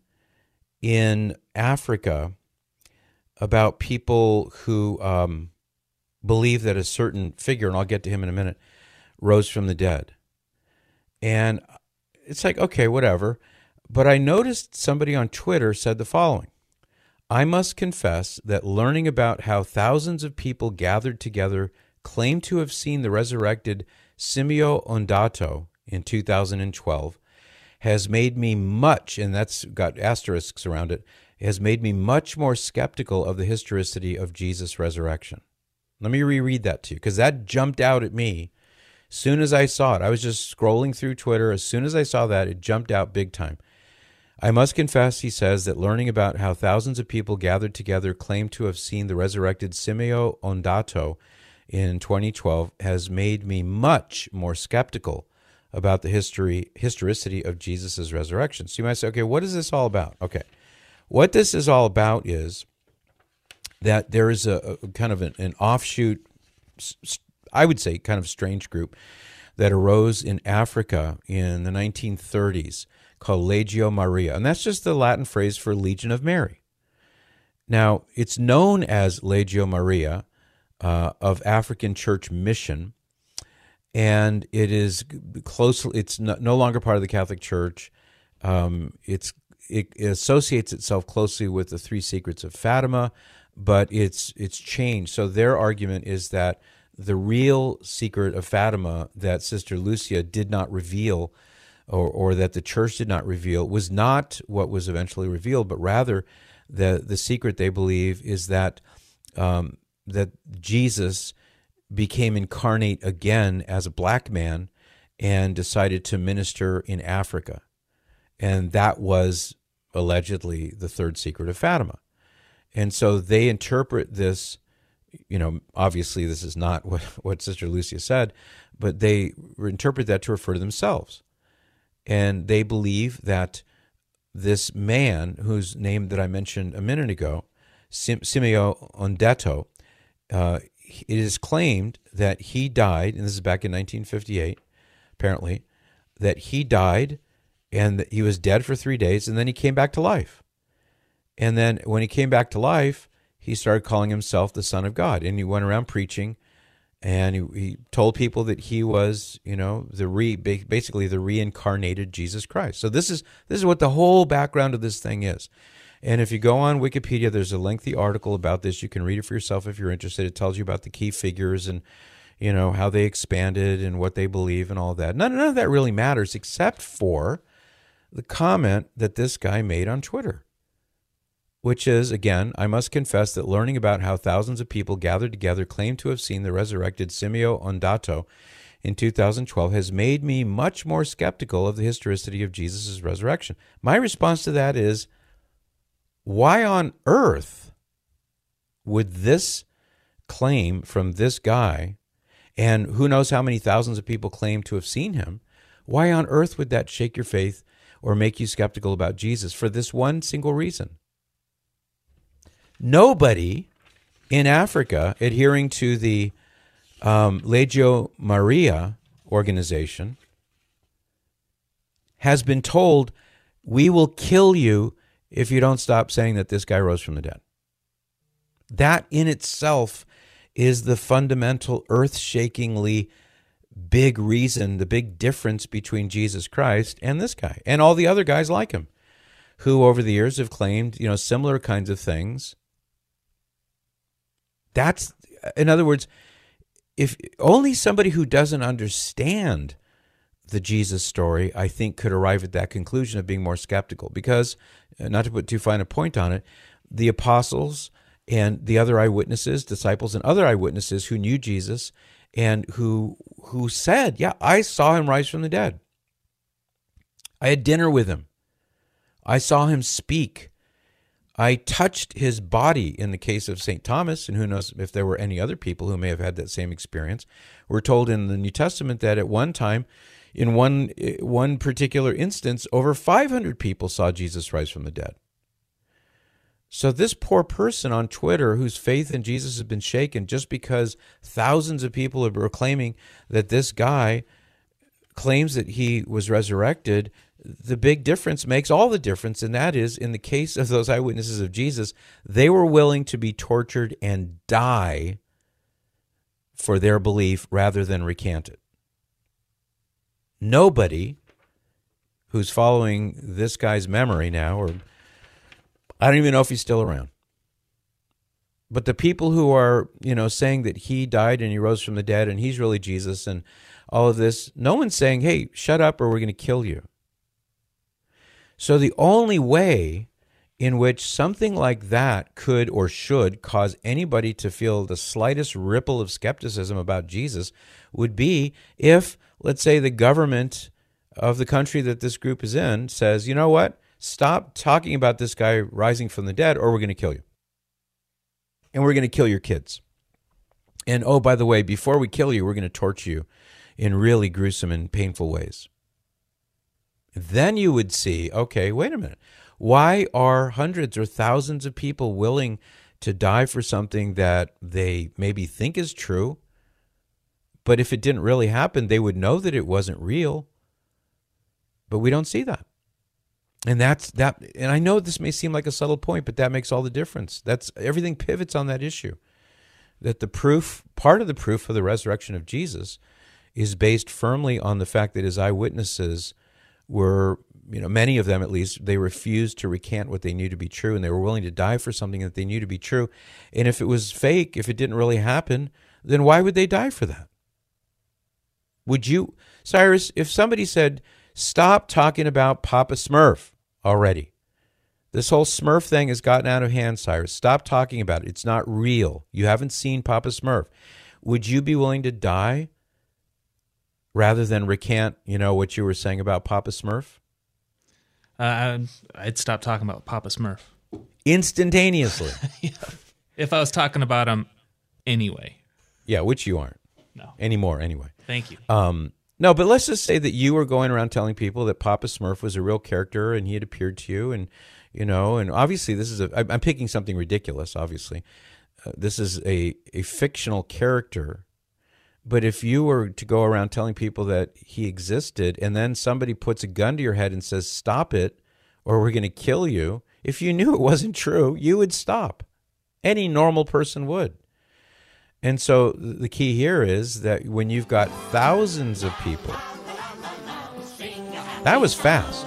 Speaker 3: in Africa about people who um, believe that a certain figure, and I'll get to him in a minute, rose from the dead. And it's like, okay, whatever. But I noticed somebody on Twitter said the following: I must confess that learning about how thousands of people gathered together claim to have seen the resurrected Simeo Ondato in two thousand twelve has made me much, and that's got asterisks around it, has made me much more skeptical of the historicity of Jesus' resurrection. Let me reread that to you, because that jumped out at me as soon as I saw it. I was just scrolling through Twitter. As soon as I saw that, it jumped out big time. I must confess, he says, that learning about how thousands of people gathered together claim to have seen the resurrected Simeo Ondato in twenty twelve has made me much more skeptical about the history historicity of Jesus' resurrection. So you might say, okay, what is this all about? Okay, what this is all about is that there is a, a kind of an, an offshoot, I would say kind of strange group that arose in Africa in the nineteen thirties called Legio Maria. And that's just the Latin phrase for Legion of Mary. Now, it's known as Legio Maria uh, of African Church Mission, and it is close. It's no, no longer part of the Catholic Church. Um, it's it, it associates itself closely with the Three Secrets of Fatima, but it's it's changed. So their argument is that the real secret of Fatima that Sister Lucia did not reveal, or, or that the church did not reveal, was not what was eventually revealed, but rather the the secret, they believe, is that um, that Jesus became incarnate again as a black man and decided to minister in Africa. And that was allegedly the third secret of Fatima. And so they interpret this, you know, obviously this is not what, what Sister Lucia said, but they interpret that to refer to themselves. And they believe that this man, whose name that I mentioned a minute ago, Sim- Simeo Ondato, uh, it is claimed that he died, and this is back in nineteen fifty-eight, apparently, that he died and that he was dead for three days, and then he came back to life. And then when he came back to life, he started calling himself the Son of God, and he went around preaching, and he, he told people that he was, you know, the re, basically the reincarnated Jesus Christ. So this is this is what the whole background of this thing is. And if you go on Wikipedia, there's a lengthy article about this. You can read it for yourself if you're interested. It tells you about the key figures and, you know, how they expanded and what they believe and all that. None, none of that really matters except for the comment that this guy made on Twitter, which is, again, I must confess that learning about how thousands of people gathered together claim to have seen the resurrected Simeo Ondato in two thousand twelve has made me much more skeptical of the historicity of Jesus' resurrection. My response to that is, why on earth would this claim from this guy, and who knows how many thousands of people claim to have seen him, why on earth would that shake your faith or make you skeptical about Jesus? For this one single reason. Nobody in Africa adhering to the um, Legio Maria organization has been told, we will kill you if you don't stop saying that this guy rose from the dead. That in itself is the fundamental, earth-shakingly big reason, the big difference between Jesus Christ and this guy, and all the other guys like him, who over the years have claimed, you know, similar kinds of things. That's, in other words, if only somebody who doesn't understand the Jesus story, I think, could arrive at that conclusion of being more skeptical. Because, not to put too fine a point on it, the apostles and the other eyewitnesses, disciples and other eyewitnesses who knew Jesus and who who said, yeah, I saw him rise from the dead. I had dinner with him. I saw him speak. I touched his body in the case of Saint Thomas, and who knows if there were any other people who may have had that same experience. We're told in the New Testament that at one time, in one one particular instance, over five hundred people saw Jesus rise from the dead. So this poor person on Twitter whose faith in Jesus has been shaken just because thousands of people are proclaiming that this guy claims that he was resurrected, the big difference makes all the difference, and that is, in the case of those eyewitnesses of Jesus, they were willing to be tortured and die for their belief rather than recant it. Nobody who's following this guy's memory now, or I don't even know if he's still around, but the people who are, you know, saying that he died and he rose from the dead and he's really Jesus and all of this, no one's saying, hey, shut up or we're going to kill you. So the only way in which something like that could or should cause anybody to feel the slightest ripple of skepticism about Jesus would be if, let's say, the government of the country that this group is in says, you know what, stop talking about this guy rising from the dead or we're going to kill you. And we're going to kill your kids. And oh, by the way, before we kill you, we're going to torture you in really gruesome and painful ways. Then you would see, okay, wait a minute. Why are hundreds or thousands of people willing to die for something that they maybe think is true, but if it didn't really happen, they would know that it wasn't real? But we don't see that. And that's that. And I know this may seem like a subtle point, but that makes all the difference. That's everything pivots on that issue. That the proof, part of the proof of the resurrection of Jesus is based firmly on the fact that his eyewitnesses were, you know, many of them at least, they refused to recant what they knew to be true, and they were willing to die for something that they knew to be true. And if it was fake, if it didn't really happen, then why would they die for that? Would you, Cyrus, if somebody said, stop talking about Papa Smurf already. This whole Smurf thing has gotten out of hand, Cyrus. Stop talking about it. It's not real. You haven't seen Papa Smurf. Would you be willing to die rather than recant, you know, what you were saying about Papa Smurf?
Speaker 5: Uh, I'd stop talking about Papa Smurf.
Speaker 3: Instantaneously.
Speaker 5: Yeah. If I was talking about him anyway.
Speaker 3: Yeah, which you aren't.
Speaker 5: No. Anymore,
Speaker 3: anyway.
Speaker 5: Thank you.
Speaker 3: Um, no, but let's just say that you were going around telling people that Papa Smurf was a real character and he had appeared to you, and, you know, and obviously this is a, I'm picking something ridiculous, obviously. Uh, this is a, a fictional character. But if you were to go around telling people that he existed and then somebody puts a gun to your head and says, stop it, or we're going to kill you, if you knew it wasn't true, you would stop. Any normal person would. And so the key here is that when you've got thousands of people, that was fast.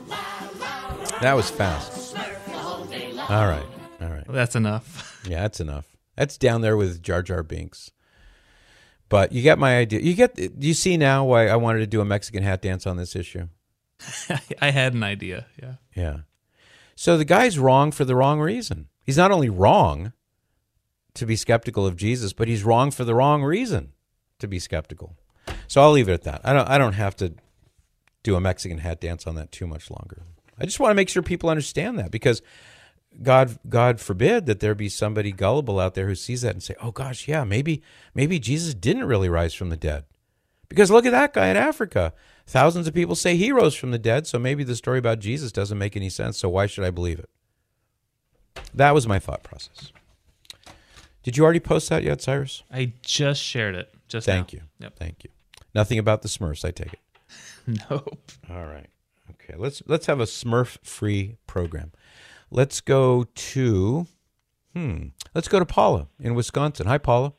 Speaker 3: That was fast. All right. All right.
Speaker 5: Well, that's enough.
Speaker 3: Yeah, that's enough. That's down there with Jar Jar Binks. But you get my idea. You get. Do you see now why I wanted to do a Mexican hat dance on this issue?
Speaker 5: I had an idea, yeah.
Speaker 3: Yeah. So the guy's wrong for the wrong reason. He's not only wrong to be skeptical of Jesus, but he's wrong for the wrong reason to be skeptical. So I'll leave it at that. I don't I don't have to do a Mexican hat dance on that too much longer. I just want to make sure people understand that, because God God forbid that there be somebody gullible out there who sees that and say, oh gosh, yeah, maybe maybe Jesus didn't really rise from the dead. Because look at that guy in Africa. Thousands of people say he rose from the dead, so maybe the story about Jesus doesn't make any sense, so why should I believe it? That was my thought process. Did you already post that yet, Cyrus?
Speaker 5: I just shared it. Just
Speaker 3: Thank
Speaker 5: now.
Speaker 3: you.
Speaker 5: Yep.
Speaker 3: Thank you. Nothing about the Smurfs, I take it.
Speaker 5: Nope.
Speaker 3: All right. Okay. Let's let's have a Smurf-free program. Let's go to hmm. Let's go to Paula in Wisconsin. Hi, Paula.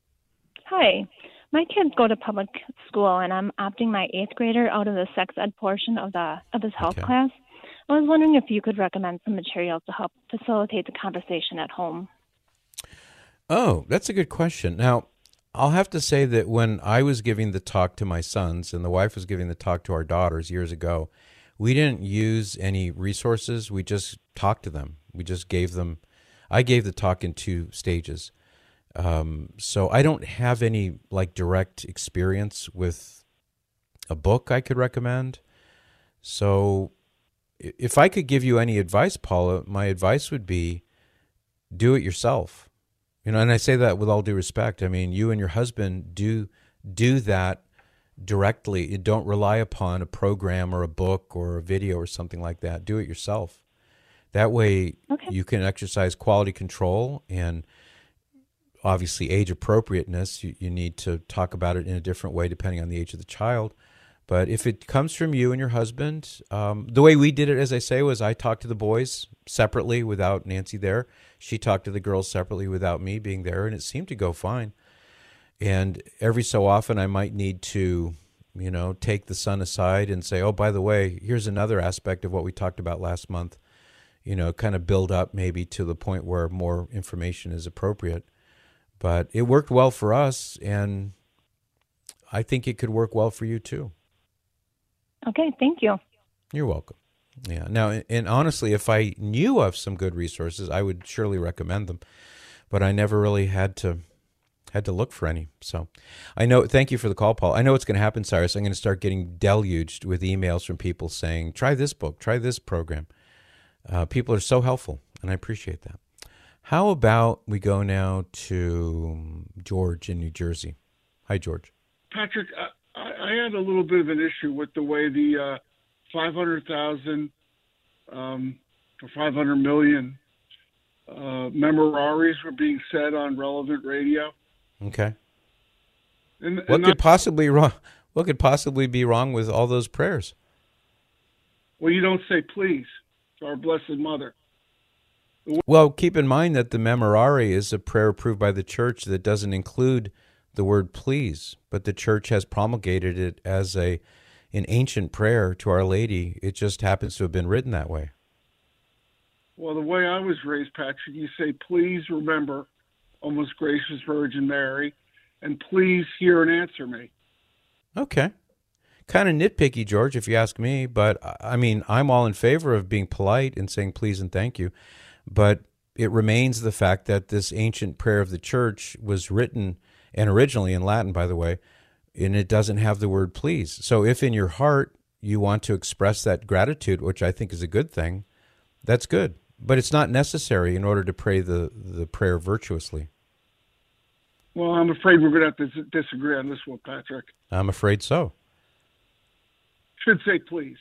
Speaker 9: Hi. My kids go to public school, and I'm opting my eighth grader out of the sex ed portion of the of his health
Speaker 3: Okay.
Speaker 9: class. I was wondering if you could recommend some materials to help facilitate the conversation at home.
Speaker 3: Oh, that's a good question. Now, I'll have to say that when I was giving the talk to my sons and the wife was giving the talk to our daughters years ago, we didn't use any resources. We just talked to them. We just gave them, I gave the talk in two stages. Um, so I don't have any like direct experience with a book I could recommend. So if I could give you any advice, Paula, my advice would be do it yourself. You know, and I say that with all due respect. I mean, you and your husband do do that directly. You don't rely upon a program or a book or a video or something like that. Do it yourself. That way
Speaker 9: Okay.
Speaker 3: you can exercise quality control and obviously age appropriateness. You, you need to talk about it in a different way depending on the age of the child. But if it comes from you and your husband, um, the way we did it, as I say, was I talked to the boys separately without Nancy there. She talked to the girls separately without me being there, and it seemed to go fine. And every so often I might need to, you know, take the son aside and say, oh, by the way, here's another aspect of what we talked about last month, you know, kind of build up maybe to the point where more information is appropriate. But it worked well for us, and I think it could work well for you too.
Speaker 9: Okay, thank you.
Speaker 3: You're welcome. Yeah. Now, and honestly, if I knew of some good resources, I would surely recommend them. But I never really had to had to look for any. So I know, thank you for the call, Paul. I know what's going to happen, Cyrus. I'm going to start getting deluged with emails from people saying, try this book, try this program. Uh, people are so helpful, and I appreciate that. How about we go now to George in New Jersey? Hi, George.
Speaker 10: Patrick, I, I had a little bit of an issue with the way the uh, five hundred thousand um, or five hundred million uh, memoraries were being said on Relevant Radio.
Speaker 3: Okay.
Speaker 10: And,
Speaker 3: what
Speaker 10: and
Speaker 3: could
Speaker 10: I,
Speaker 3: possibly wrong? What could possibly be wrong with all those prayers?
Speaker 10: Well, you don't say please to our Blessed Mother.
Speaker 3: Well, keep in mind that the Memorare is a prayer approved by the church that doesn't include the word please, but the church has promulgated it as a an ancient prayer to Our Lady. It just happens to have been written that way.
Speaker 10: Well, the way I was raised, Patrick, you say, please remember, O most gracious Virgin Mary, and please hear and answer me.
Speaker 3: Okay. Kind of nitpicky, George, if you ask me, but I mean, I'm all in favor of being polite and saying please and thank you. But it remains the fact that this ancient prayer of the church was written, and originally in Latin, by the way, and it doesn't have the word please. So if in your heart you want to express that gratitude, which I think is a good thing, that's good. But it's not necessary in order to pray the, the prayer virtuously.
Speaker 10: Well, I'm afraid we're going to have to dis- disagree on this one, Patrick.
Speaker 3: I'm afraid so.
Speaker 10: Should say please.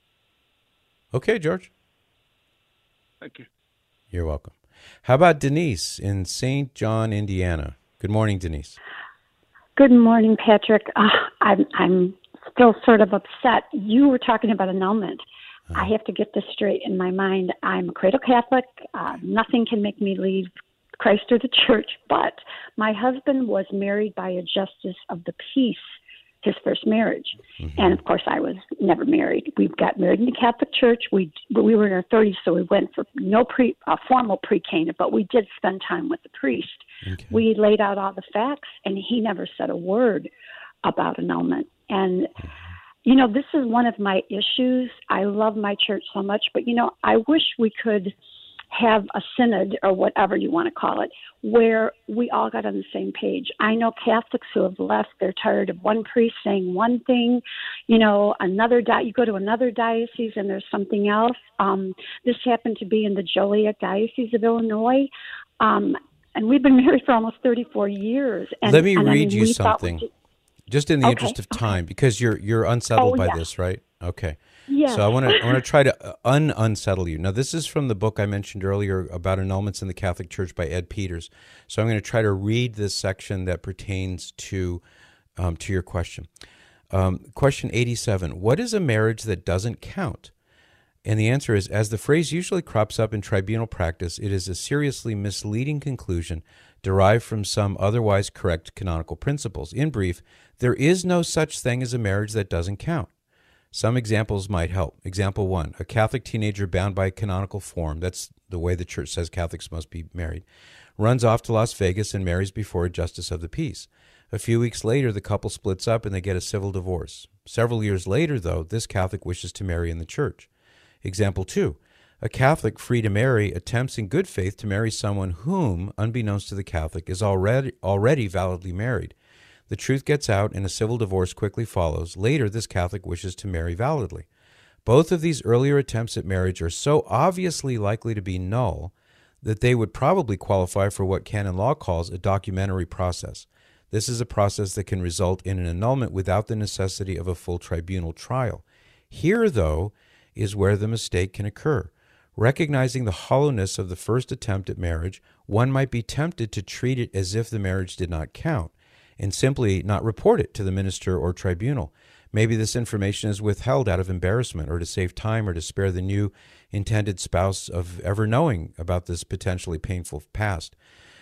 Speaker 3: Okay, George.
Speaker 10: Thank you.
Speaker 3: You're welcome. How about Denise in Saint John, Indiana? Good morning, Denise.
Speaker 11: Good morning, Patrick. Uh, I'm I'm still sort of upset. You were talking about annulment. Uh-huh. I have to get this straight in my mind. I'm a cradle Catholic. Uh, nothing can make me leave Christ or the church, but my husband was married by a justice of the peace, his first marriage. Mm-hmm. And of course, I was never married. We got married in the Catholic Church. We we were in our thirties, so we went for no pre uh, formal pre-Cana, but we did spend time with the priest. Okay. We laid out all the facts, and he never said a word about annulment. And, you know, this is one of my issues. I love my church so much, but, you know, I wish we could have a synod or whatever you want to call it, where we all got on the same page. I know Catholics who have left, they're tired of one priest saying one thing, you know, another di- you go to another diocese and there's something else. Um, this happened to be in the Joliet Diocese of Illinois. Um, and we've been married for almost thirty-four years. And,
Speaker 3: Let me
Speaker 11: and,
Speaker 3: read
Speaker 11: I mean,
Speaker 3: you something, just, just in the
Speaker 11: okay,
Speaker 3: interest of
Speaker 11: okay.
Speaker 3: time, because you're you're unsettled
Speaker 11: oh,
Speaker 3: by
Speaker 11: yeah.
Speaker 3: this, right? Okay.
Speaker 11: Yeah.
Speaker 3: So I want to I want to try to un unsettle you. Now, this is from the book I mentioned earlier about annulments in the Catholic Church by Ed Peters. So I'm going to try to read this section that pertains to um, to your question. Um, question eighty-seven: what is a marriage that doesn't count? And the answer is, as the phrase usually crops up in tribunal practice, it is a seriously misleading conclusion derived from some otherwise correct canonical principles. In brief, there is no such thing as a marriage that doesn't count. Some examples might help. Example one, a Catholic teenager bound by canonical form, that's the way the church says Catholics must be married, runs off to Las Vegas and marries before a justice of the peace. A few weeks later, the couple splits up and they get a civil divorce. Several years later, though, this Catholic wishes to marry in the church. Example two, a Catholic free to marry attempts in good faith to marry someone whom, unbeknownst to the Catholic, is already already validly married. The truth gets out and a civil divorce quickly follows. Later, this Catholic wishes to marry validly. Both of these earlier attempts at marriage are so obviously likely to be null that they would probably qualify for what canon law calls a documentary process. This is a process that can result in an annulment without the necessity of a full tribunal trial. Here, though, is where the mistake can occur. Recognizing the hollowness of the first attempt at marriage, one might be tempted to treat it as if the marriage did not count, and simply not report it to the minister or tribunal. Maybe this information is withheld out of embarrassment or to save time or to spare the new intended spouse of ever knowing about this potentially painful past.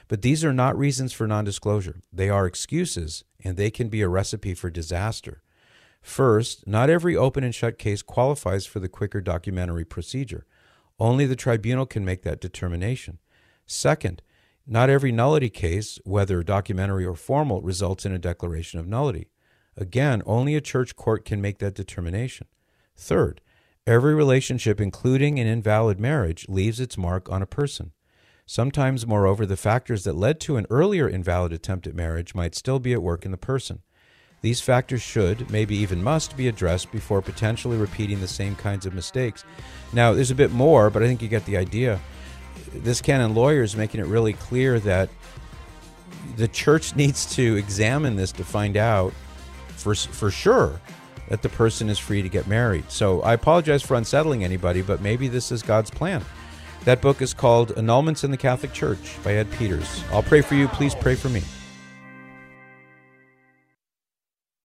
Speaker 3: But these are not reasons for non-disclosure. They are excuses, and they can be a recipe for disaster. First, not every open and shut case qualifies for the quicker documentary procedure. Only the tribunal can make that determination. Second, not every nullity case, whether documentary or formal, results in a declaration of nullity. Again, only a church court can make that determination. Third, every relationship, including an invalid marriage, leaves its mark on a person. Sometimes, moreover, the factors that led to an earlier invalid attempt at marriage might still be at work in the person. These factors should, maybe even must, be addressed before potentially repeating the same kinds of mistakes. Now, there's a bit more, but I think you get the idea. This canon lawyer is making it really clear that the church needs to examine this to find out for, for sure that the person is free to get married. So I apologize for unsettling anybody, but maybe this is God's plan. That book is called Annulments in the Catholic Church by Ed Peters. I'll pray for you. Please pray for me.